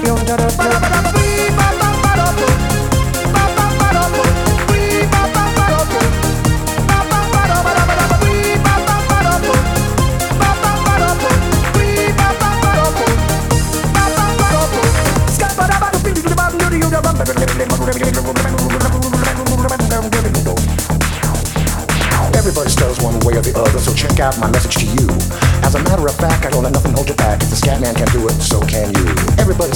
Everybody stutters one way or the other, so check out my message to you. As a matter of fact, I don't let nothing hold you back. If the scat man can do it, so can you. Everybody